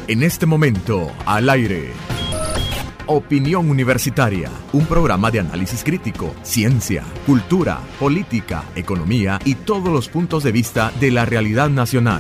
En este momento, al aire. Opinión Universitaria, un programa de análisis crítico, ciencia, cultura, política, economía y todos los puntos de vista de la realidad nacional.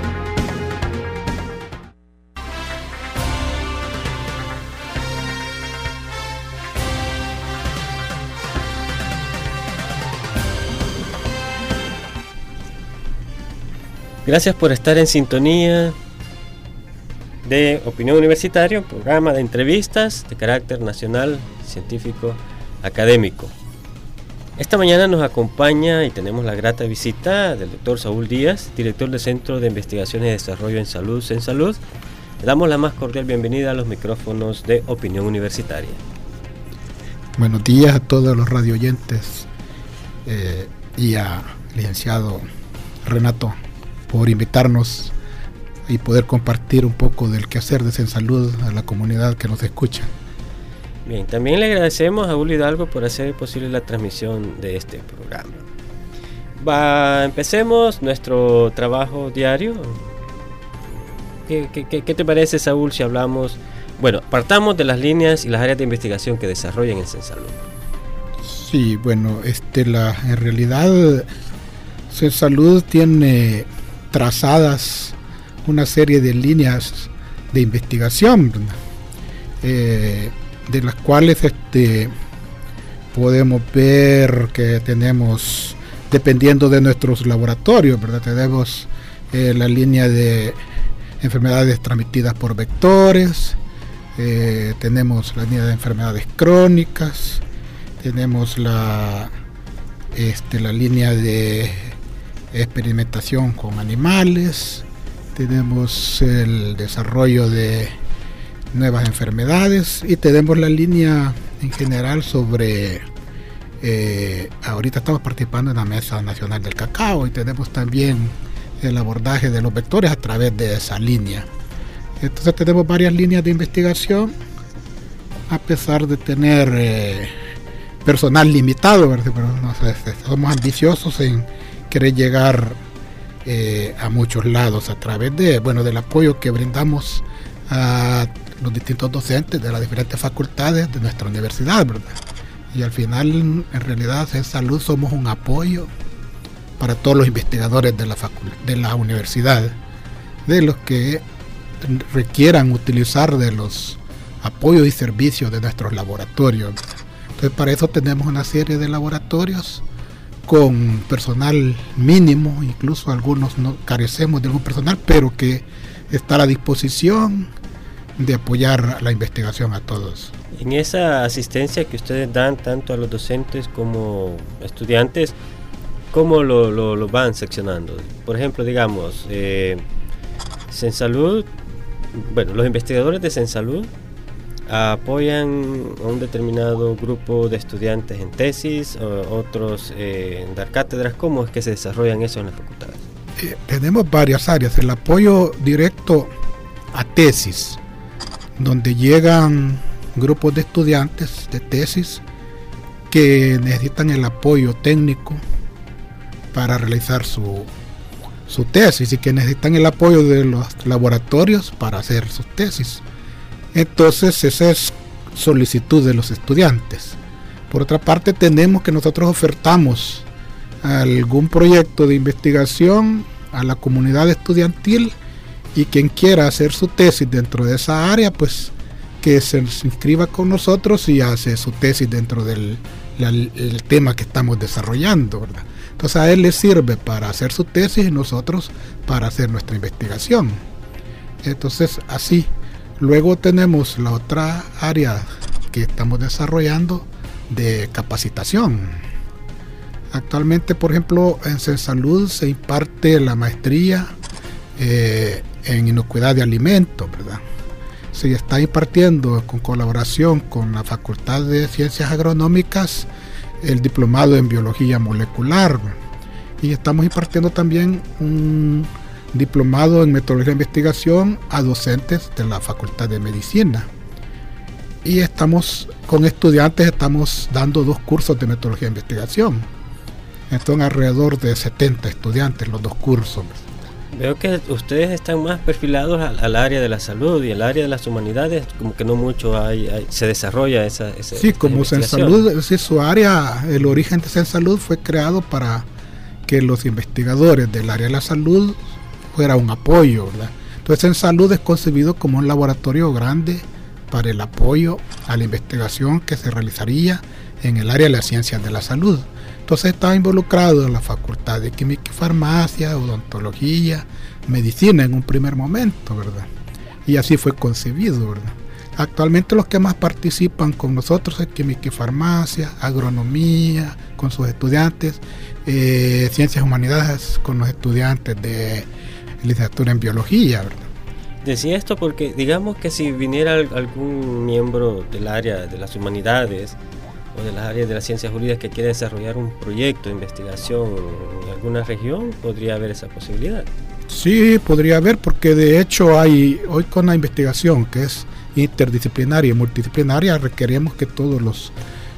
Gracias por estar en sintonía de Opinión Universitaria, un programa de entrevistas de carácter nacional, científico, académico. Esta mañana nos acompaña y tenemos la grata visita del doctor Saúl Díaz, director del Centro de Investigaciones y Desarrollo en Salud, CENSalud. Le damos la más cordial bienvenida a los micrófonos de Opinión Universitaria. Buenos días a todos los radioyentes y al licenciado Renato por invitarnos y poder compartir un poco del quehacer de CENSalud a la comunidad que nos escucha. Bien, también le agradecemos a Julio Hidalgo por hacer posible la transmisión de este programa. Empecemos nuestro trabajo diario. ¿Qué te parece, Saúl, si hablamos? Bueno, partamos de las líneas y las áreas de investigación que desarrollan en CENSalud. Sí, bueno, en realidad CENSalud tiene trazadas una serie de líneas de investigación, de las cuales podemos ver que tenemos, dependiendo de nuestros laboratorios, ¿verdad? Tenemos la línea de enfermedades transmitidas por vectores, tenemos la línea de enfermedades crónicas, tenemos la línea de experimentación con animales, tenemos el desarrollo de nuevas enfermedades y tenemos la línea en general sobre, ahorita estamos participando en la Mesa Nacional del Cacao y tenemos también el abordaje de los vectores a través de esa línea. Entonces tenemos varias líneas de investigación, a pesar de tener personal limitado, ¿verdad? Pero somos ambiciosos en querer llegar a muchos lados a través del apoyo que brindamos a los distintos docentes de las diferentes facultades de nuestra universidad, ¿verdad? Y al final, en realidad, en salud somos un apoyo para todos los investigadores de la universidad, de los que requieran utilizar de los apoyos y servicios de nuestros laboratorios. Entonces, para eso tenemos una serie de laboratorios con personal mínimo, incluso algunos no carecemos de algún personal, pero que está a la disposición de apoyar la investigación a todos. En esa asistencia que ustedes dan tanto a los docentes como estudiantes, ¿cómo lo van seccionando? Por ejemplo, digamos, CENSalud, los investigadores de CENSalud apoyan a un determinado grupo de estudiantes en tesis, otros en dar cátedras. ¿Cómo es que se desarrollan eso en las facultades? Tenemos varias áreas. El apoyo directo a tesis, donde llegan grupos de estudiantes de tesis que necesitan el apoyo técnico para realizar su tesis y que necesitan el apoyo de los laboratorios para hacer sus tesis. Entonces esa es solicitud de los estudiantes. Por otra parte, tenemos que nosotros ofertamos algún proyecto de investigación a la comunidad estudiantil y quien quiera hacer su tesis dentro de esa área, pues que se inscriba con nosotros y hace su tesis dentro del tema que estamos desarrollando, ¿verdad? Entonces a él le sirve para hacer su tesis y nosotros para hacer nuestra investigación. Entonces así. Luego tenemos la otra área que estamos desarrollando de capacitación. Actualmente, por ejemplo, en CENSalud se imparte la maestría en inocuidad de alimentos, ¿verdad? Se está impartiendo con colaboración con la Facultad de Ciencias Agronómicas el diplomado en biología molecular y estamos impartiendo también un diplomado en metodología de investigación a docentes de la Facultad de Medicina. Y con estudiantes estamos dando 2 cursos de metodología de investigación. Son alrededor de 70 estudiantes los 2 cursos. Veo que ustedes están más perfilados al área de la salud, y el área de las humanidades como que no mucho se desarrolla esa sí, como Sensalud, sí, su área, el origen de Sensalud fue creado para que los investigadores del área de la salud fuera un apoyo, ¿verdad? Entonces Sensalud es concebido como un laboratorio grande para el apoyo a la investigación que se realizaría en el área de las ciencias de la salud. Entonces estaba involucrado en la facultad de química y farmacia, odontología, medicina en un primer momento, ¿verdad? Y así fue concebido, ¿verdad? Actualmente los que más participan con nosotros es química y farmacia, agronomía con sus estudiantes, ciencias humanidades con los estudiantes de licenciatura en biología, ¿verdad? Decía esto porque digamos que si viniera algún miembro del área de las humanidades o de las áreas de las ciencias jurídicas que quiere desarrollar un proyecto de investigación en alguna región, ¿podría haber esa posibilidad? Sí, podría haber, porque de hecho hoy con la investigación que es interdisciplinaria y multidisciplinaria, requerimos que todos los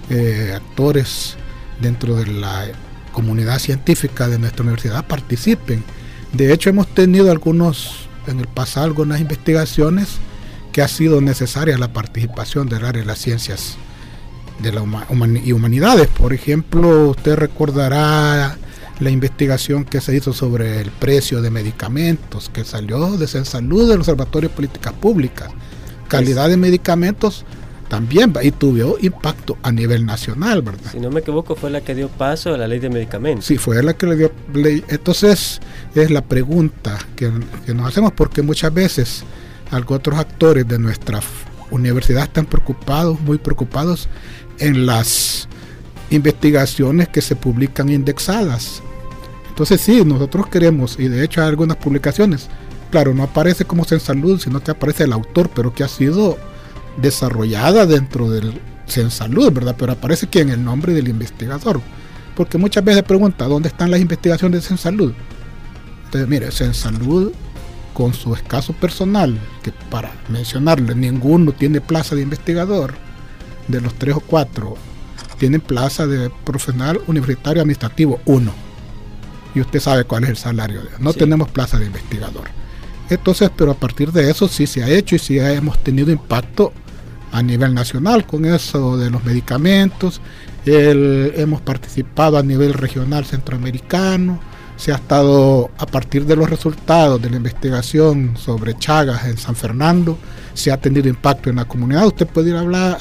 actores dentro de la comunidad científica de nuestra universidad participen. De hecho hemos tenido en el pasado algunas investigaciones que ha sido necesaria la participación del área de las ciencias de la humanidades. Por ejemplo, usted recordará la investigación que se hizo sobre el precio de medicamentos, que salió de Sensalud, del Observatorio de Políticas Públicas. Calidad de medicamentos también, y tuvo impacto a nivel nacional, ¿verdad? Si no me equivoco, fue la que dio paso a la ley de medicamentos. Sí, fue la que le dio ley. Entonces, es la pregunta que nos hacemos, porque muchas veces otros actores de nuestra universidad están muy preocupados en las investigaciones que se publican indexadas. Entonces sí, nosotros queremos, y de hecho hay algunas publicaciones, claro, no aparece como Sensalud, sino que aparece el autor, pero que ha sido desarrollada dentro del Sensalud, ¿verdad? Pero aparece aquí en el nombre del investigador, porque muchas veces pregunta, ¿dónde están las investigaciones de Sensalud? Entonces mire, Sensalud, con su escaso personal, que para mencionarle, ninguno tiene plaza de investigador, de los 3 o 4 tienen plaza de profesional universitario administrativo 1, y usted sabe cuál es el salario. No tenemos plaza de investigador. Entonces, pero a partir de eso sí se ha hecho, y sí hemos tenido impacto a nivel nacional con eso de los medicamentos. Hemos participado a nivel regional centroamericano. Se ha estado, a partir de los resultados de la investigación sobre Chagas en San Fernando, se ha tenido impacto en la comunidad. Usted puede ir a hablar,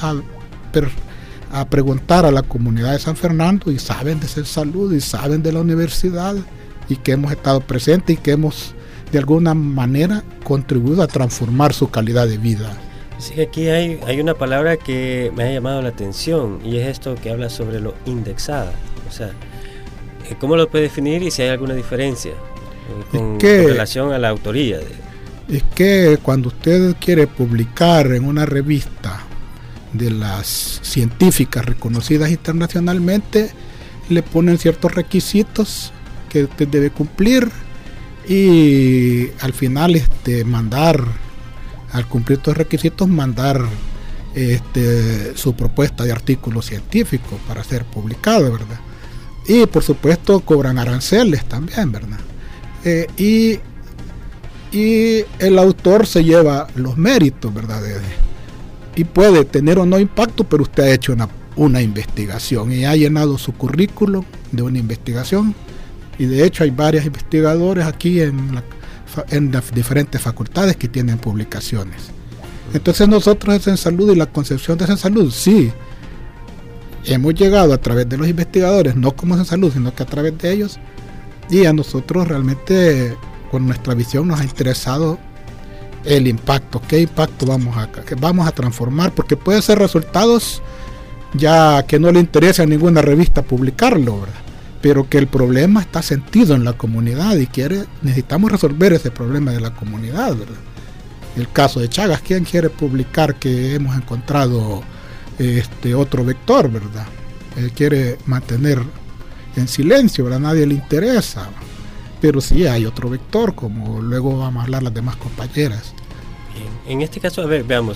a preguntar a la comunidad de San Fernando, y saben de Sensalud, y saben de la universidad, y que hemos estado presentes, y que hemos de alguna manera contribuido a transformar su calidad de vida. Sí, aquí hay una palabra que me ha llamado la atención, y es esto que habla sobre lo indexada. O sea, ¿cómo lo puede definir y si hay alguna diferencia con relación a la autoría? Es que cuando usted quiere publicar en una revista de las científicas reconocidas internacionalmente, le ponen ciertos requisitos que usted debe cumplir, y al final al cumplir estos requisitos, mandar su propuesta de artículo científico para ser publicado, ¿verdad? Y por supuesto cobran aranceles también, ¿verdad? Y el autor se lleva los méritos, ¿verdad? Y puede tener o no impacto, pero usted ha hecho una investigación y ha llenado su currículum de una investigación. Y de hecho hay varios investigadores aquí en las diferentes facultades que tienen publicaciones. Entonces nosotros en Sensalud y la concepción de Sensalud, sí, hemos llegado a través de los investigadores, no como Sensalud, sino que a través de ellos, y a nosotros realmente con nuestra visión nos ha interesado el impacto, qué impacto vamos a transformar, porque puede ser resultados ya que no le interesa a ninguna revista publicarlo, ¿verdad? Pero que el problema está sentido en la comunidad y necesitamos resolver ese problema de la comunidad, ¿verdad? El caso de Chagas, ¿quién quiere publicar que hemos encontrado otro vector, ¿verdad? Él quiere mantener en silencio, ¿verdad? A nadie le interesa, pero sí hay otro vector, como luego vamos a hablar las demás compañeras. Bien. En este caso, a ver, veamos.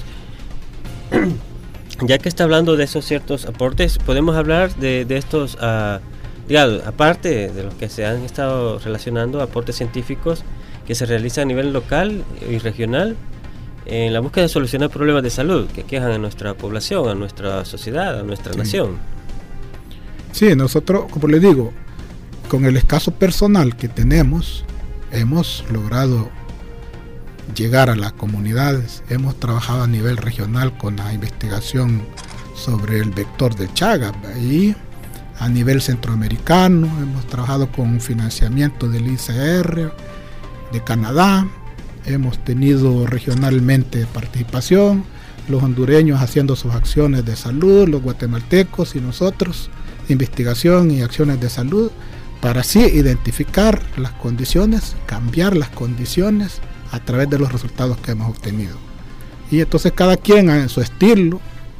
Ya que está hablando de esos ciertos aportes, podemos hablar de estos, digamos, aparte de los que se han estado relacionando, aportes científicos que se realizan a nivel local y regional en la búsqueda de solucionar problemas de salud que aquejan a nuestra población, a nuestra sociedad, a nuestra nación. Sí, nosotros, como les digo, con el escaso personal que tenemos, hemos logrado llegar a las comunidades. Hemos trabajado a nivel regional con la investigación sobre el vector del Chagas, y a nivel centroamericano hemos trabajado con financiamiento del ICR de Canadá. Hemos tenido regionalmente participación, los hondureños haciendo sus acciones de salud, los guatemaltecos y nosotros, investigación y acciones de salud, para así identificar las condiciones, cambiar las condiciones a través de los resultados que hemos obtenido. Y entonces cada quien en su estilo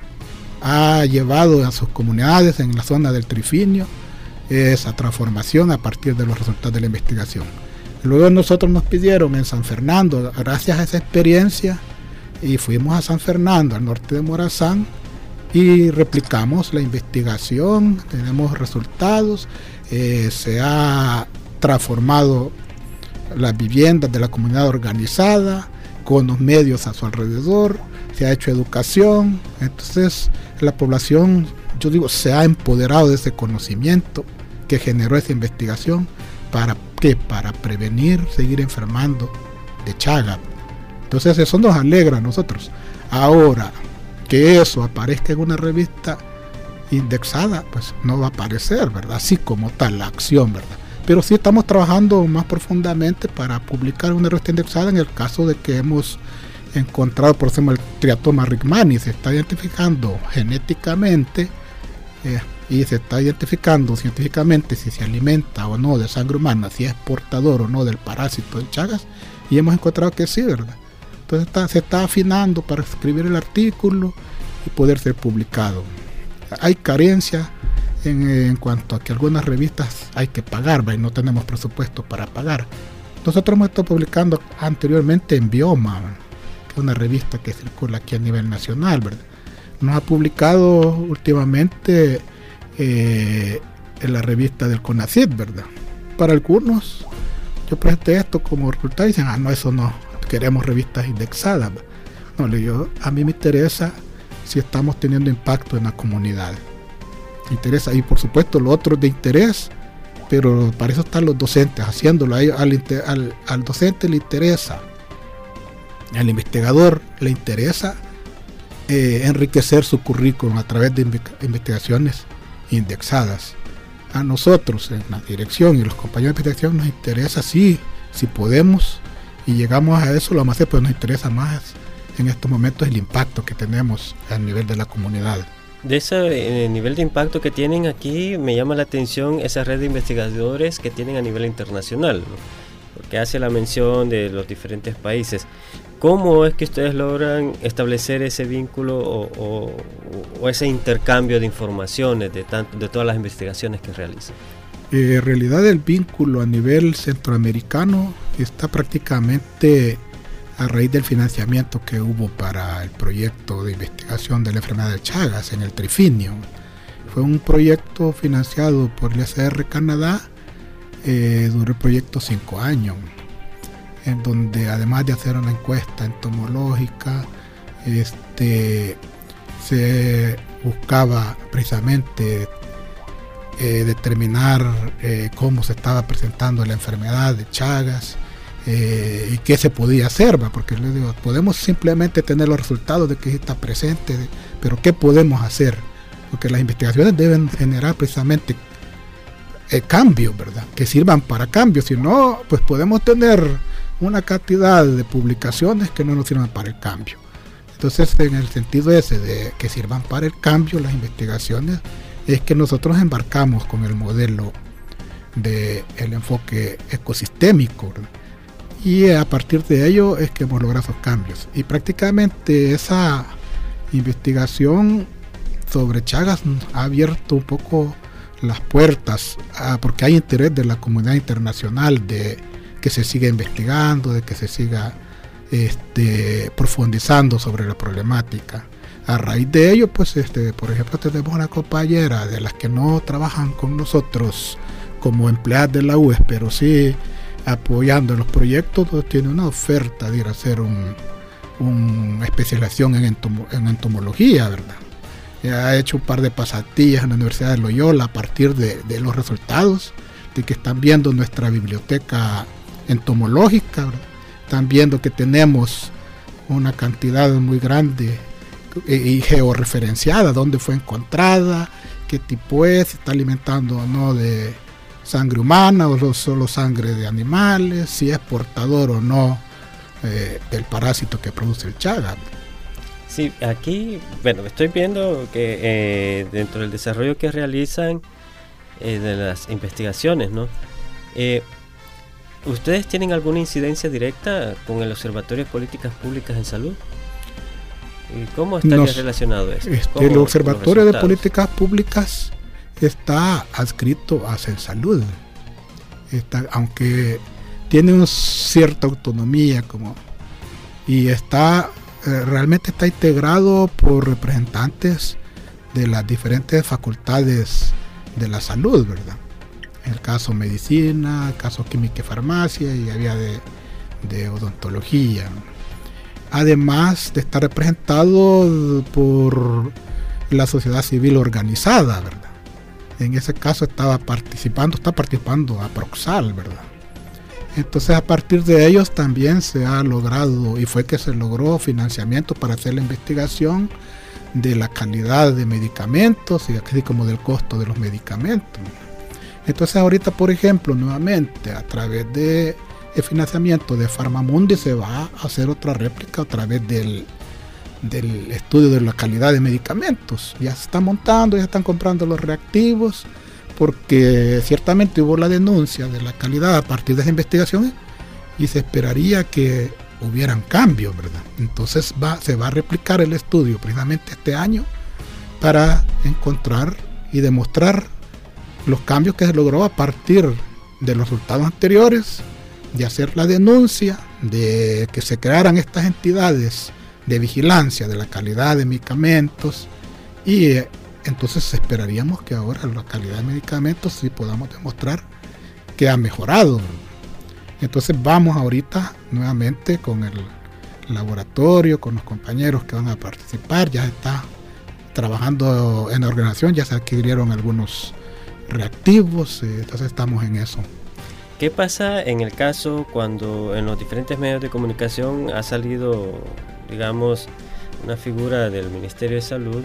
ha llevado a sus comunidades en la zona del Trifinio esa transformación a partir de los resultados de la investigación. Luego nosotros nos pidieron en San Fernando, gracias a esa experiencia, y fuimos a San Fernando, al norte de Morazán, y replicamos la investigación, tenemos resultados, se ha transformado las viviendas de la comunidad organizada, con los medios a su alrededor, se ha hecho educación, entonces la población, yo digo, se ha empoderado de ese conocimiento que generó esa investigación. ¿Para qué? Para prevenir, seguir enfermando de Chagas. Entonces eso nos alegra a nosotros. Ahora, que eso aparezca en una revista indexada, pues no va a aparecer, ¿verdad? Así como tal, la acción, ¿verdad? Pero sí estamos trabajando más profundamente para publicar una revista indexada en el caso de que hemos encontrado, por ejemplo, el triatoma rickmani, se está identificando genéticamente y se está identificando científicamente si se alimenta o no de sangre humana, si es portador o no del parásito de Chagas, y hemos encontrado que sí, ¿verdad? Entonces se está afinando para escribir el artículo y poder ser publicado. Hay carencia en cuanto a que algunas revistas hay que pagar, ¿verdad? Y no tenemos presupuesto para pagar. Nosotros hemos estado publicando anteriormente en Bioma, que es una revista que circula aquí a nivel nacional, ¿verdad? Nos ha publicado últimamente en la revista del CONACYT, ¿verdad? Para algunos, yo presenté esto como resultado y dicen, no, eso no, queremos revistas indexadas. No, le digo, a mí me interesa si estamos teniendo impacto en la comunidad. Me interesa, y por supuesto lo otro es de interés, pero para eso están los docentes haciéndolo. Al docente le interesa, al investigador le interesa enriquecer su currículum a través de investigaciones indexadas. A nosotros en la dirección y los compañeros de investigación nos interesa, sí, si podemos y llegamos a eso lo vamos a hacer, pero nos interesa más en estos momentos el impacto que tenemos a nivel de la comunidad. De ese nivel de impacto que tienen aquí, me llama la atención esa red de investigadores que tienen a nivel internacional, ¿no? Porque hace la mención de los diferentes países. ¿Cómo es que ustedes logran establecer ese vínculo o ese intercambio de informaciones de todas las investigaciones que realizan? En realidad el vínculo a nivel centroamericano está prácticamente a raíz del financiamiento que hubo para el proyecto de investigación de la enfermedad de Chagas en el Trifinio. Fue un proyecto financiado por el ICR Canadá, duró el proyecto 5 años, en donde además de hacer una encuesta entomológica, se buscaba precisamente determinar cómo se estaba presentando la enfermedad de Chagas, y qué se podía hacer, ¿va? Porque les digo, podemos simplemente tener los resultados de que está presente, pero ¿qué podemos hacer? Porque las investigaciones deben generar precisamente cambios, ¿verdad? Que sirvan para cambios, si no, pues podemos tener una cantidad de publicaciones que no nos sirvan para el cambio. Entonces, en el sentido ese de que sirvan para el cambio, las investigaciones, es que nosotros embarcamos con el modelo del enfoque ecosistémico, ¿verdad? Y a partir de ello es que hemos logrado esos cambios. Y prácticamente esa investigación sobre Chagas ha abierto un poco las puertas, porque hay interés de la comunidad internacional de que se siga investigando, de que se siga profundizando sobre la problemática. A raíz de ello, pues, por ejemplo, tenemos una compañera de las que no trabajan con nosotros como empleadas de la UES, pero sí apoyando los proyectos, tiene una oferta de ir a hacer una especialización en entomología, ¿verdad? Ha hecho un par de pasantías en la Universidad de Loyola a partir de los resultados de que están viendo nuestra biblioteca entomológica, ¿verdad? Están viendo que tenemos una cantidad muy grande y georreferenciada, dónde fue encontrada, qué tipo es, si está alimentando o no de sangre humana o solo sangre de animales, si es portador o no del parásito que produce el Chaga. Sí, aquí, bueno, estoy viendo que dentro del desarrollo que realizan de las investigaciones, ¿no? ¿Ustedes tienen alguna incidencia directa con el Observatorio de Políticas Públicas en Salud? ¿Cómo estaría relacionado eso? El Observatorio de Políticas Públicas está adscrito a CENSalud, aunque tiene una cierta autonomía y realmente está integrado por representantes de las diferentes facultades de la salud, ¿verdad? En el caso medicina, el caso química y farmacia, y había de odontología, además de estar representado por la sociedad civil organizada, ¿verdad? En ese caso está participando Aproxal, ¿verdad? Entonces, a partir de ellos también se ha logrado, y fue que se logró financiamiento para hacer la investigación de la calidad de medicamentos y así como del costo de los medicamentos. Entonces, ahorita, por ejemplo, nuevamente a través de el financiamiento de Farmamundi se va a hacer otra réplica a través del estudio de la calidad de medicamentos. Ya se está montando, ya están comprando los reactivos, porque ciertamente hubo la denuncia de la calidad a partir de esa investigación y se esperaría que hubieran cambios, ¿verdad? Entonces se va a replicar el estudio precisamente este año para encontrar y demostrar los cambios que se logró a partir de los resultados anteriores, de hacer la denuncia, de que se crearan estas entidades de vigilancia de la calidad de medicamentos, y entonces esperaríamos que ahora la calidad de medicamentos sí podamos demostrar que ha mejorado. Entonces vamos ahorita nuevamente con el laboratorio, con los compañeros que van a participar, ya está trabajando en la organización, ya se adquirieron algunos reactivos, entonces estamos en eso. ¿Qué pasa en el caso cuando en los diferentes medios de comunicación ha salido, digamos, una figura del Ministerio de Salud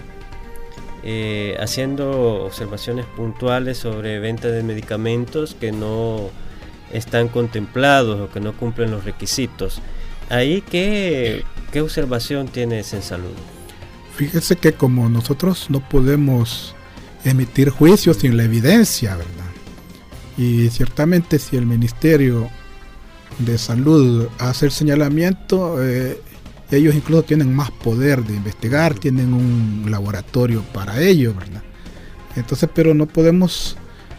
haciendo observaciones puntuales sobre venta de medicamentos que no están contemplados o que no cumplen los requisitos? ¿Ahí qué observación tiene CENSalud? Fíjese que como nosotros no podemos emitir juicios sin la evidencia, ¿verdad? Y ciertamente si el Ministerio de Salud hace el señalamiento, ellos incluso tienen más poder de investigar, tienen un laboratorio para ello, ¿verdad? Entonces, pero no podemos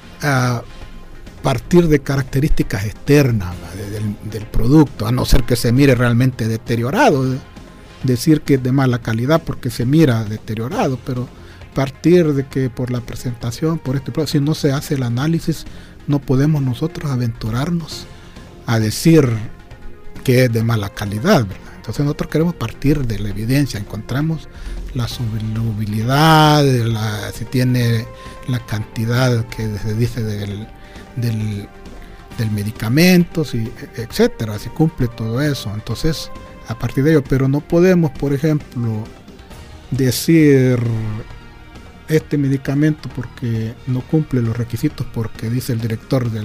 partir de características externas del producto, a no ser que se mire realmente deteriorado, decir que es de mala calidad porque se mira deteriorado, pero partir de que por la presentación, por si no se hace el análisis, no podemos nosotros aventurarnos a decir que es de mala calidad, ¿verdad? Entonces nosotros queremos partir de la evidencia, encontramos la solubilidad, si tiene la cantidad que se dice del medicamento, etcétera, si cumple todo eso. Entonces, a partir de ello, pero no podemos, por ejemplo, decir este medicamento porque no cumple los requisitos, porque dice el director de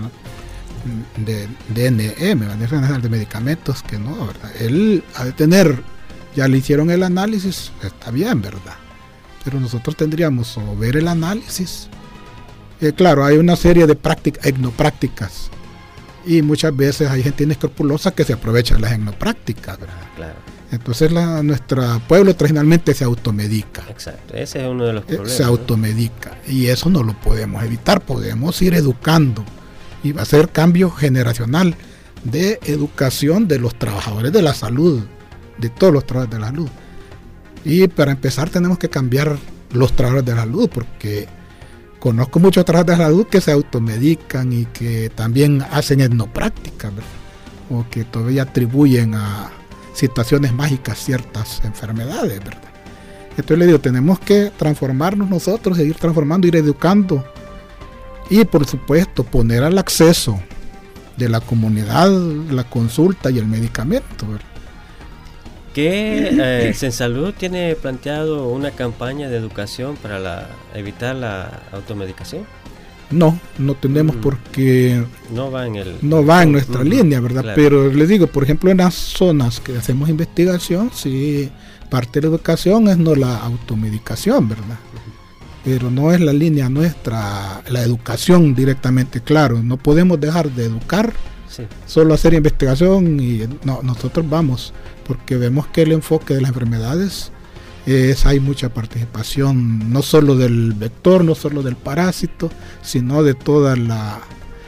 DNM, de medicamentos, que no, ¿verdad? Él ha de tener, ya le hicieron el análisis, está bien, ¿verdad? Pero nosotros tendríamos o ver el análisis. Claro, hay una serie de etnoprácticas y muchas veces hay gente inescrupulosa que se aprovecha de las etnoprácticas, ¿verdad? Claro. Entonces nuestro pueblo tradicionalmente se automedica. Exacto, ese es uno de los problemas. Se automedica, y eso no lo podemos evitar, podemos ir educando y va a ser cambio generacional de educación de los trabajadores de la salud, de todos los trabajadores de la salud. Y para empezar tenemos que cambiar los trabajadores de la salud, porque conozco muchos trabajadores de la salud que se automedican y que también hacen etnopráctica, ¿verdad? O que todavía atribuyen a situaciones mágicas ciertas enfermedades, ¿verdad? Entonces le digo, tenemos que transformarnos nosotros, seguir transformando, ir educando y por supuesto poner al acceso de la comunidad la consulta y el medicamento, ¿verdad? Que Sensalud tiene planteado una campaña de educación para evitar la automedicación. No tenemos porque no va en nuestra línea, ¿verdad? Claro. Pero les digo, por ejemplo, en las zonas que hacemos investigación, sí, parte de la educación es no la automedicación, ¿verdad? Pero no es la línea nuestra, la educación directamente, claro. No podemos dejar de educar, sí, solo hacer investigación y no, nosotros vamos, porque vemos que el enfoque de las enfermedades hay mucha participación, no solo del vector, no solo del parásito, sino de toda la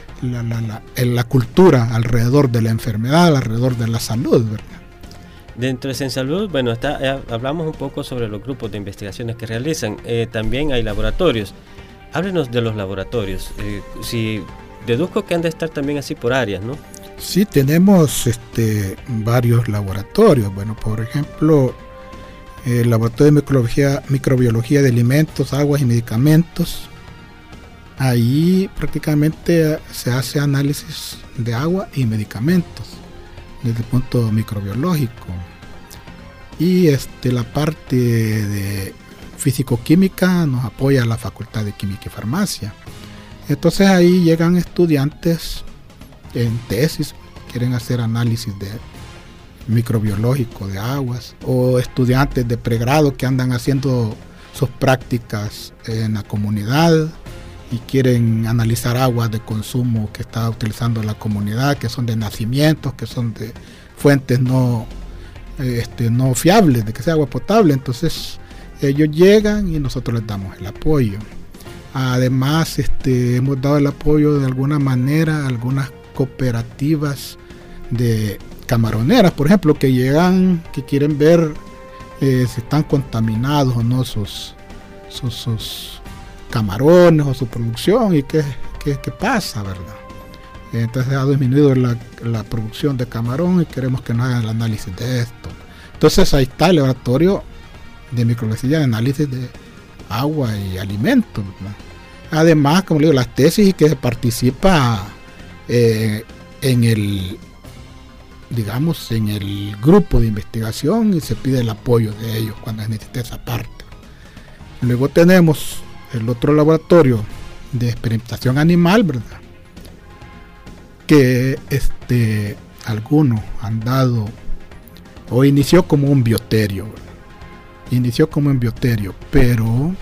cultura alrededor de la enfermedad, alrededor de la salud, ¿verdad? Dentro de Sensalud, bueno, hablamos un poco sobre los grupos de investigaciones que realizan. También hay laboratorios. Háblenos de los laboratorios. Si deduzco que han de estar también así por áreas, ¿no? Sí, tenemos varios laboratorios. Bueno, por ejemplo, el laboratorio de microbiología de alimentos, aguas y medicamentos. Ahí prácticamente se hace análisis de agua y medicamentos desde el punto microbiológico. Y la parte de físico-química nos apoya la Facultad de Química y Farmacia. Entonces ahí llegan estudiantes en tesis, quieren hacer análisis de microbiológico de aguas, o estudiantes de pregrado que andan haciendo sus prácticas en la comunidad y quieren analizar aguas de consumo que está utilizando la comunidad, que son de nacimientos, que son de fuentes no fiables, de que sea agua potable. Entonces ellos llegan y nosotros les damos el apoyo. Además hemos dado el apoyo de alguna manera a algunas cooperativas de camaroneras, por ejemplo, que llegan, que quieren ver si están contaminados o no sus camarones o su producción y qué pasa, ¿verdad? Entonces ha disminuido la producción de camarón y queremos que nos hagan el análisis de esto. Entonces ahí está el laboratorio de microbiología de análisis de agua y alimentos, ¿verdad? Además, como le digo, las tesis y que se participa en el grupo de investigación y se pide el apoyo de ellos cuando se necesita esa parte. Luego tenemos el otro laboratorio de experimentación animal, ¿verdad? Que algunos han dado o inició como un bioterio, ¿verdad? Pero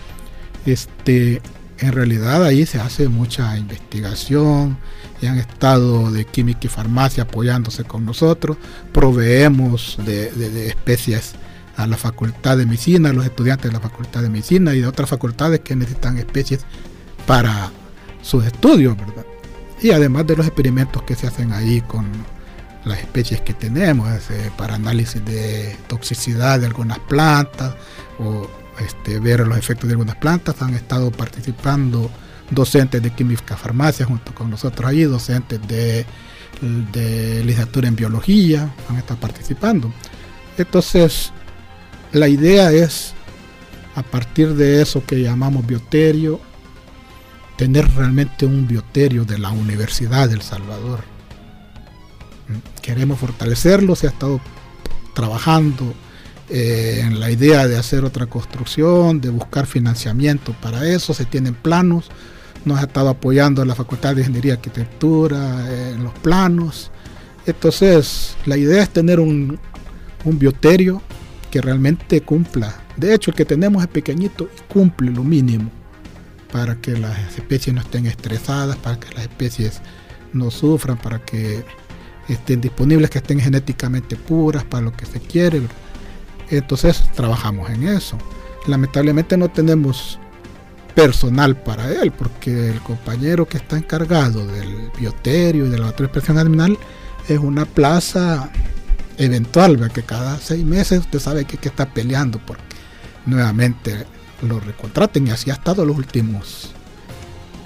en realidad ahí se hace mucha investigación y han estado de química y farmacia apoyándose con nosotros. Proveemos de especies a la Facultad de Medicina, a los estudiantes de la Facultad de Medicina y de otras facultades que necesitan especies para sus estudios, ¿verdad? Y además de los experimentos que se hacen ahí con las especies que tenemos, para análisis de toxicidad de algunas plantas o ver los efectos de algunas plantas, han estado participando docentes de química farmacia junto con nosotros ahí, docentes de licenciatura en biología, han estado participando. Entonces, la idea es, a partir de eso que llamamos bioterio, tener realmente un bioterio de la Universidad de El Salvador. Queremos fortalecerlo, se ha estado trabajando en la idea de hacer otra construcción, de buscar financiamiento para eso, se tienen planos, nos ha estado apoyando la Facultad de Ingeniería y Arquitectura en los planos. Entonces, la idea es tener un bioterio que realmente cumpla. De hecho, el que tenemos es pequeñito y cumple lo mínimo para que las especies no estén estresadas, para que las especies no sufran, para que estén disponibles, que estén genéticamente puras para lo que se quiere. Entonces trabajamos en eso. Lamentablemente no tenemos personal para él, porque el compañero que está encargado del bioterio y de la laboratorio de expresión animal es una plaza eventual, ¿verdad? Que cada 6 meses usted sabe que está peleando porque nuevamente lo recontraten, y así ha estado los últimos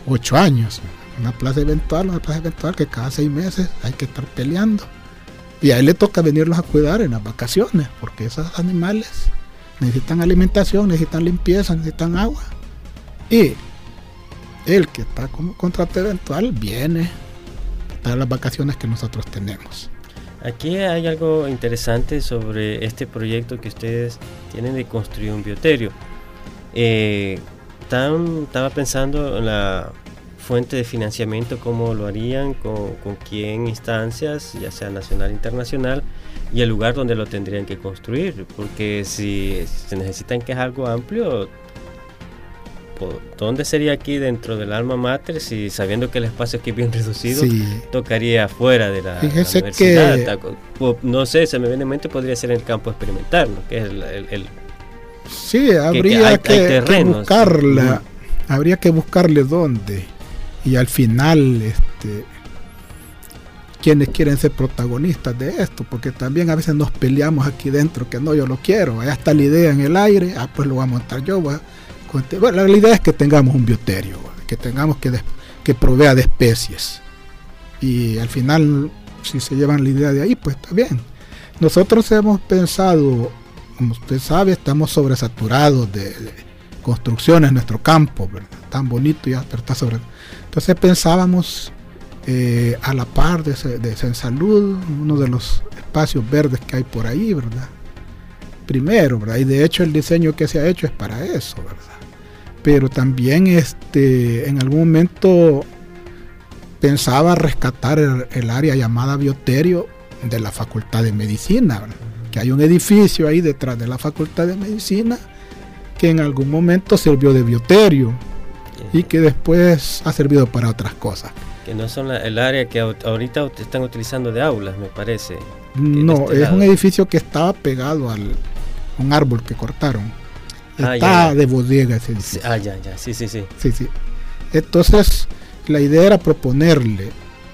8 años. Una plaza eventual que cada 6 meses hay que estar peleando. Y a él le toca venirlos a cuidar en las vacaciones, porque esos animales necesitan alimentación, necesitan limpieza, necesitan agua. Y el que está como contrato eventual viene a las vacaciones que nosotros tenemos. Aquí hay algo interesante sobre este proyecto que ustedes tienen de construir un bioterio. Estaba pensando en la fuente de financiamiento, cómo lo harían, con qué instancias, ya sea nacional e internacional, y el lugar donde lo tendrían que construir, porque si se necesitan, que es algo amplio, ¿dónde sería aquí dentro del alma mater? Si sabiendo que el espacio aquí es bien reducido, sí, tocaría fuera de la universidad. No sé, se me viene en mente, podría ser en el campo experimental, ¿no? Que es el sí, habría que buscarla, habría que buscarle dónde. Y al final, quienes quieren ser protagonistas de esto, porque también a veces nos peleamos aquí dentro, que no, yo lo quiero, allá está la idea en el aire, pues lo voy a montar yo. Bueno, la idea es que tengamos un bioterio, que tengamos que provea de especies. Y al final, si se llevan la idea de ahí, pues está bien. Nosotros hemos pensado, como usted sabe, estamos sobresaturados de construcciones en nuestro campo, ¿verdad? Tan bonito ya, pero está sobre. Entonces pensábamos a la par de Sensalud, uno de los espacios verdes que hay por ahí, ¿verdad? Primero, ¿verdad? Y de hecho el diseño que se ha hecho es para eso, ¿verdad? Pero también en algún momento pensaba rescatar el área llamada Bioterio de la Facultad de Medicina, ¿verdad? Que hay un edificio ahí detrás de la Facultad de Medicina que en algún momento sirvió de bioterio y que después ha servido para otras cosas. Que no son el área que ahorita están utilizando de aulas, me parece. No, es un edificio que estaba pegado a un árbol que cortaron. Está de bodega ese edificio. Sí. Entonces, la idea era proponerle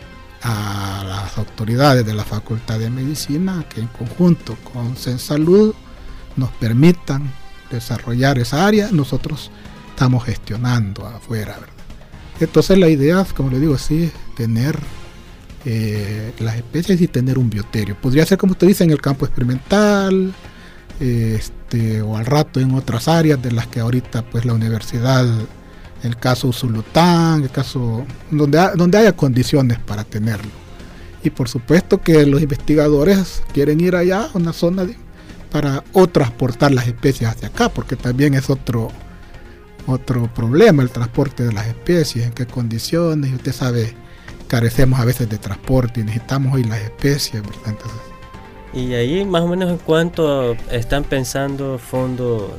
a las autoridades de la Facultad de Medicina que en conjunto con Sensalud nos permitan desarrollar esa área. Nosotros estamos gestionando afuera, ¿verdad? Entonces la idea, como le digo, sí, es tener las especies y tener un bioterio. Podría ser, como usted dice, en el campo experimental, o al rato en otras áreas de las que ahorita pues la universidad, el caso Usulután, el caso donde haya condiciones para tenerlo. Y por supuesto que los investigadores quieren ir allá a una zona para transportar las especies hacia acá, porque también es otro problema el transporte de las especies, en qué condiciones. Y usted sabe, carecemos a veces de transporte y necesitamos hoy las especies, ¿verdad? Entonces, y ahí más o menos en cuánto están pensando fondo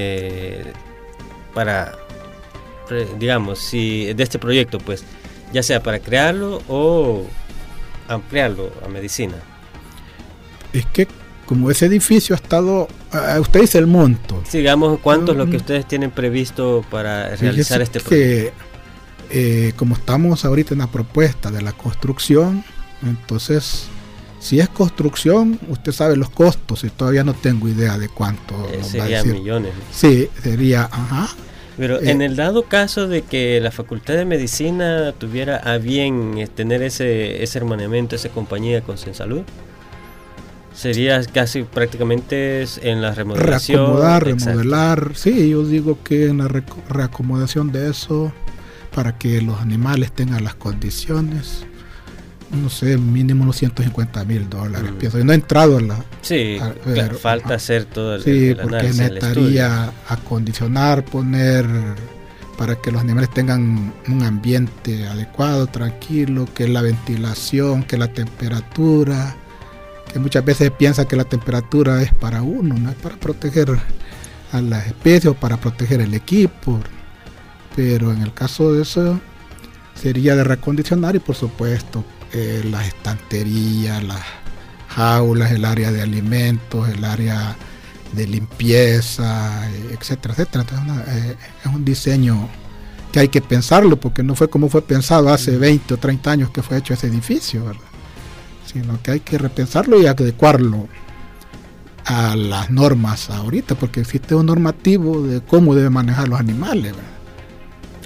para, digamos, si de este proyecto, pues ya sea para crearlo o ampliarlo a medicina. Es que como ese edificio ha estado, usted dice el monto. Sí, digamos, ¿cuánto es lo que ustedes tienen previsto para realizar este proyecto? Como estamos ahorita en la propuesta de la construcción, entonces, si es construcción, usted sabe los costos, y todavía no tengo idea de cuánto. Sería millones. Sí, sería, Pero en el dado caso de que la Facultad de Medicina tuviera a bien tener ese hermanamiento, esa compañía con Sensalud, sería casi prácticamente en la remodelación. Remodelar. Sí, yo digo que en la reacomodación de eso, para que los animales tengan las condiciones, no sé, mínimo unos $150,000. Pienso, yo no he entrado a la... Sí, falta hacer todo el análisis. Sí, porque necesitaría acondicionar, poner, para que los animales tengan un ambiente adecuado, tranquilo, que la ventilación, que la temperatura, que muchas veces piensa que la temperatura es para uno, no es para proteger a las especies o para proteger el equipo, pero en el caso de eso sería de reacondicionar y por supuesto las estanterías, las jaulas, el área de alimentos, el área de limpieza, etcétera, etcétera. Entonces, es un diseño que hay que pensarlo, porque no fue como fue pensado hace 20 o 30 años que fue hecho ese edificio, ¿verdad? Sino que hay que repensarlo y adecuarlo a las normas ahorita, porque existe un normativo de cómo deben manejar los animales, ¿verdad?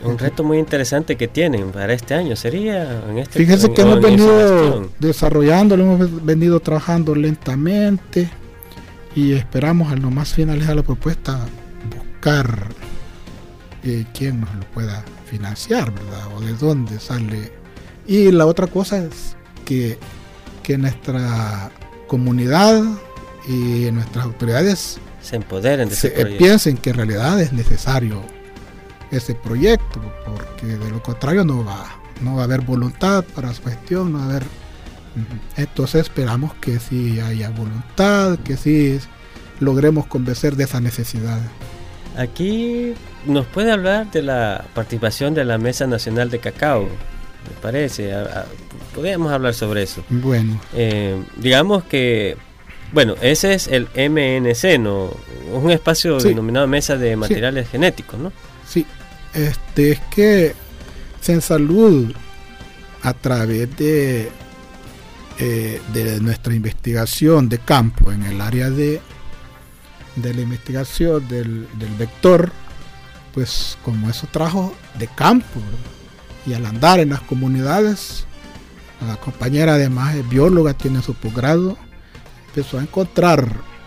Un reto muy interesante que tienen para este año sería en este. Fíjense que hemos venido desarrollando, lo hemos venido trabajando lentamente y esperamos al nomás finalizar la propuesta buscar quién nos lo pueda financiar, ¿verdad? O de dónde sale. Y la otra cosa es que nuestra comunidad y nuestras autoridades se empoderen de ese proyecto. Piensen que en realidad es necesario ese proyecto, porque de lo contrario no va a haber voluntad para su gestión, no va a haber. Entonces esperamos que sí haya voluntad, que sí logremos convencer de esa necesidad. Aquí nos puede hablar de la participación de la Mesa Nacional de Cacao, me parece. Podríamos hablar sobre eso. Bueno. Digamos que, bueno, ese es el MNC, ¿no? Es un espacio denominado Mesa de Materiales Genéticos, ¿no? Sí. Es que Sensalud, a través de nuestra investigación de campo en el área de la investigación del vector, pues como eso trajo de campo, ¿verdad? Y al andar en las comunidades, la compañera además es bióloga, tiene su posgrado, empezó a encontrar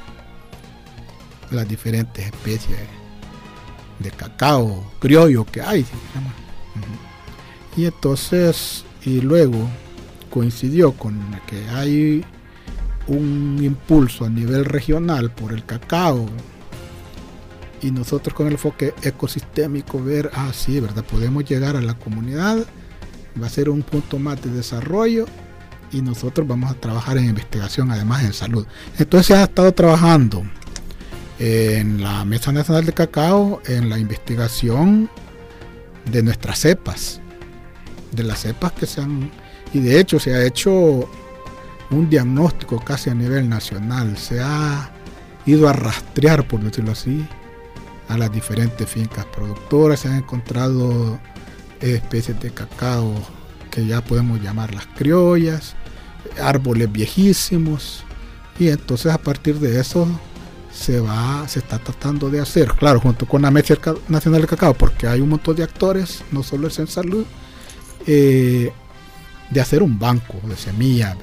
las diferentes especies de cacao criollo que hay, se llama. Y entonces, y luego coincidió con que hay un impulso a nivel regional por el cacao, y nosotros con el enfoque ecosistémico ver, sí, ¿verdad? Podemos llegar a la comunidad, va a ser un punto más de desarrollo, y nosotros vamos a trabajar en investigación, además en salud. Entonces se ha estado trabajando en la Mesa Nacional de Cacao en la investigación de nuestras cepas, de las cepas que se han, y de hecho se ha hecho un diagnóstico casi a nivel nacional, se ha ido a rastrear, por decirlo así, a las diferentes fincas productoras, se han encontrado especies de cacao que ya podemos llamar las criollas, árboles viejísimos, y entonces a partir de eso se está tratando de hacer, claro, junto con la Mesa Nacional de Cacao, porque hay un montón de actores, no solo el Sensalud, de hacer un banco de semillas,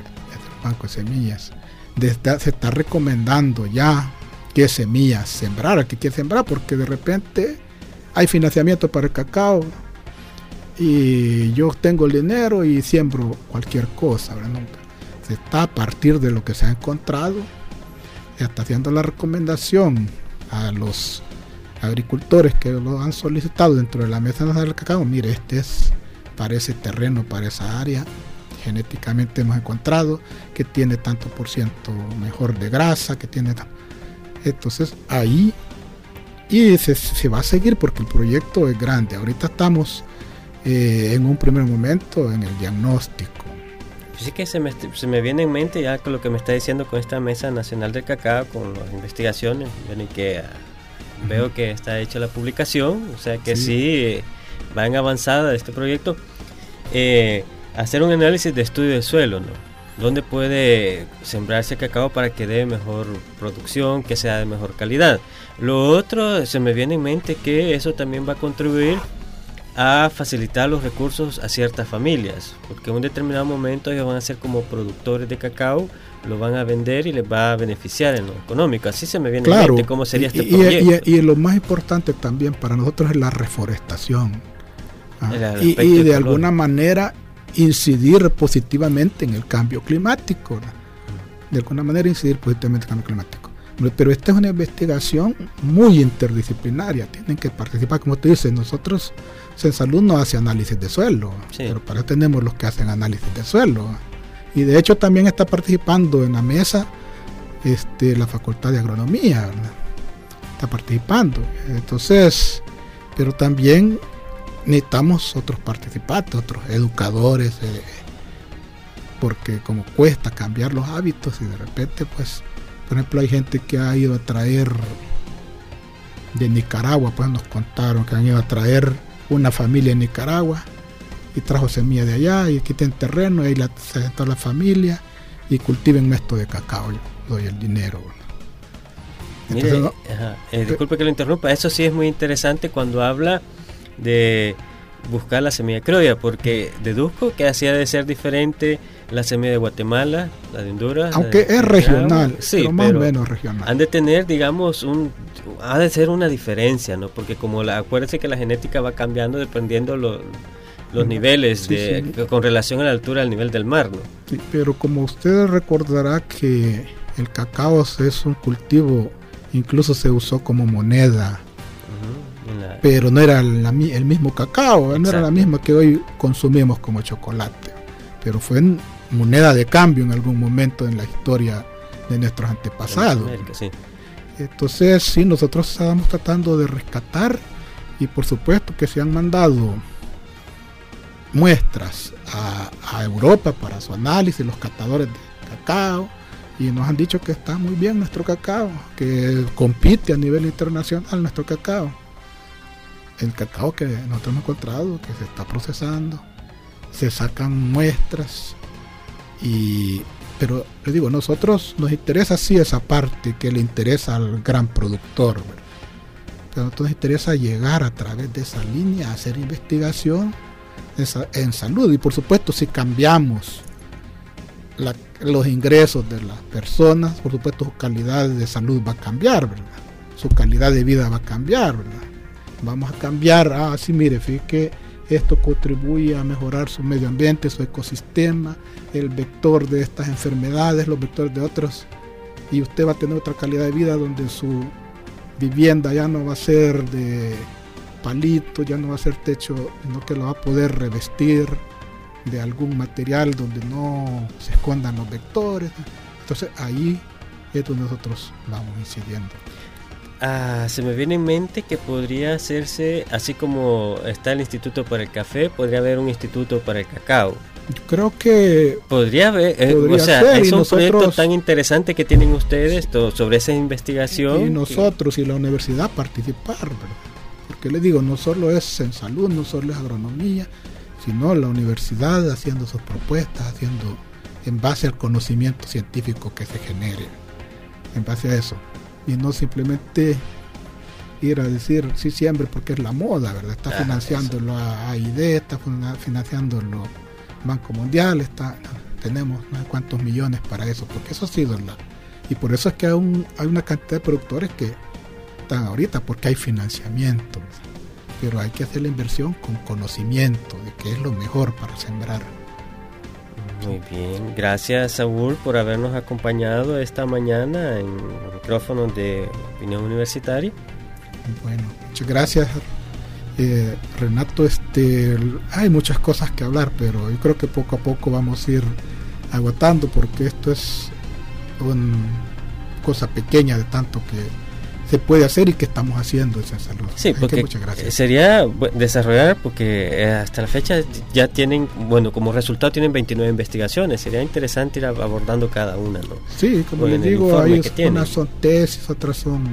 se está recomendando ya qué semillas sembrar, a qué quiere sembrar, porque de repente hay financiamiento para el cacao y yo tengo el dinero y siembro cualquier cosa, ¿verdad? Se está a partir de lo que se ha encontrado, se está haciendo la recomendación a los agricultores que lo han solicitado dentro de la Mesa Nacional del Cacao. Mire, este es para ese terreno, para esa área, genéticamente hemos encontrado que tiene tanto por ciento mejor de grasa, que tiene entonces ahí, y se va a seguir porque el proyecto es grande. Ahorita estamos en un primer momento en el diagnóstico. Sí, que se me viene en mente ya con lo que me está diciendo con esta Mesa Nacional del Cacao, con las investigaciones, veo que está hecha la publicación, o sea que sí va en avanzada este proyecto. Hacer un análisis de estudio de suelo, ¿no? ¿Dónde puede sembrarse cacao para que dé mejor producción, que sea de mejor calidad? Lo otro, se me viene en mente que eso también va a contribuir a facilitar los recursos a ciertas familias, porque en un determinado momento ellos van a ser como productores de cacao, lo van a vender y les va a beneficiar en lo económico. Así se me viene en mente cómo sería este proyecto. Y lo más importante también para nosotros es la reforestación. Y de alguna manera incidir positivamente en el cambio climático, ¿no? De alguna manera incidir positivamente en el cambio climático. Pero esta es una investigación muy interdisciplinaria, tienen que participar, como te dice, nosotros Sensalud no hace análisis de suelo, pero para eso tenemos los que hacen análisis de suelo, y de hecho también está participando en la mesa la Facultad de Agronomía, ¿verdad? Está participando, entonces, pero también necesitamos otros participantes, otros educadores, porque como cuesta cambiar los hábitos, y de repente pues, por ejemplo, hay gente que ha ido a traer de Nicaragua, pues nos contaron que han ido a traer una familia en Nicaragua y trajo semilla de allá, y aquí tienen terreno, y ahí se sentó la familia y cultiven esto de cacao, yo doy el dinero. Entonces, mire, disculpe que lo interrumpa, eso sí es muy interesante cuando habla de buscar la semilla criolla, porque deduzco que así ha de ser diferente la semilla de Guatemala, la de Honduras. Aunque es regional, sí, pero más o menos regional. Han de tener, digamos, ha de ser una diferencia, ¿no? Porque acuérdense que la genética va cambiando dependiendo los niveles con relación a la altura del nivel del mar, ¿no? Sí, pero como usted recordará que el cacao es un cultivo, incluso se usó como moneda, pero no era el mismo cacao, no era la misma que hoy consumimos como chocolate, pero fue moneda de cambio en algún momento en la historia de nuestros antepasados. América, sí. Entonces sí, nosotros estábamos tratando de rescatar, y por supuesto que se han mandado muestras a Europa para su análisis, los catadores de cacao, y nos han dicho que está muy bien nuestro cacao, que compite a nivel internacional nuestro cacao. El cacao que nosotros hemos encontrado, que se está procesando, se sacan muestras, pero les digo, nosotros nos interesa sí esa parte que le interesa al gran productor, ¿verdad? Pero a nosotros nos interesa llegar a través de esa línea a hacer investigación en salud, y por supuesto si cambiamos los ingresos de las personas, por supuesto su calidad de salud va a cambiar, ¿verdad? Su calidad de vida va a cambiar, ¿verdad? Vamos a cambiar, sí, mire, fíjate que esto contribuye a mejorar su medio ambiente, su ecosistema, el vector de estas enfermedades, los vectores de otros, y usted va a tener otra calidad de vida donde su vivienda ya no va a ser de palito, ya no va a ser techo, sino que lo va a poder revestir de algún material donde no se escondan los vectores. Entonces ahí es donde nosotros vamos incidiendo. Se me viene en mente que podría hacerse, así como está el Instituto para el Café, podría haber un Instituto para el Cacao. Yo creo que podría haber, es un proyecto tan interesante que tienen ustedes sobre esa investigación. Y nosotros y la universidad participar, ¿verdad? Porque les digo, no solo es en salud, no solo es agronomía, sino la universidad haciendo sus propuestas, haciendo en base al conocimiento científico que se genere, en base a eso. Y no simplemente ir a decir sí siempre porque es la moda, ¿verdad? Está financiándolo a AID, está financiándolo Banco Mundial, tenemos no sé cuántos millones para eso, porque eso ha sido y por eso es que hay una cantidad de productores que están ahorita, porque hay financiamiento, pero hay que hacer la inversión con conocimiento de qué es lo mejor para sembrar. Muy bien, gracias Saúl por habernos acompañado esta mañana en los micrófonos de Opinión Universitaria. Bueno, muchas gracias Renato. Hay muchas cosas que hablar, pero yo creo que poco a poco vamos a ir agotando, porque esto es una cosa pequeña de tanto que se puede hacer y que estamos haciendo esa salud. Sí, porque muchas gracias. Sería desarrollar, porque hasta la fecha ya tienen, como resultado tienen 29 investigaciones, sería interesante ir abordando cada una, ¿no? Sí, como les digo, hay unas son tesis, otras son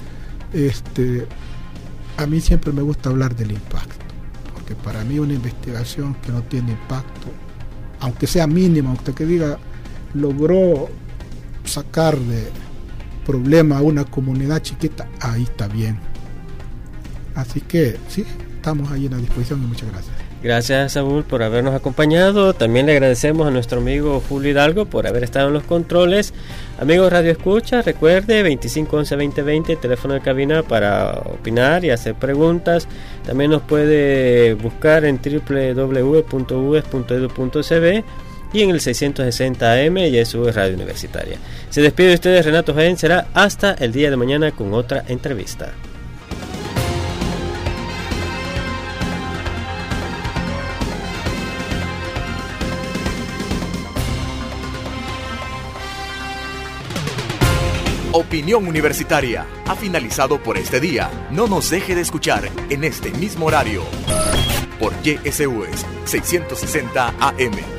a mí siempre me gusta hablar del impacto, porque para mí una investigación que no tiene impacto, aunque sea mínima, aunque que diga logró sacar de problema a una comunidad chiquita, ahí está bien. Así que sí, estamos ahí en la disposición y muchas gracias. Gracias Saúl por habernos acompañado. También le agradecemos a nuestro amigo Julio Hidalgo por haber estado en los controles. Amigos Radio Escucha, recuerde 2511-2020, teléfono de cabina para opinar y hacer preguntas. También nos puede buscar en www.ues.edu.cb y en el 660 AM y SUS Radio Universitaria. Se despide de ustedes Renato Jaén, será hasta el día de mañana con otra entrevista. Opinión Universitaria ha finalizado por este día. No nos deje de escuchar en este mismo horario por YSUS 660 AM.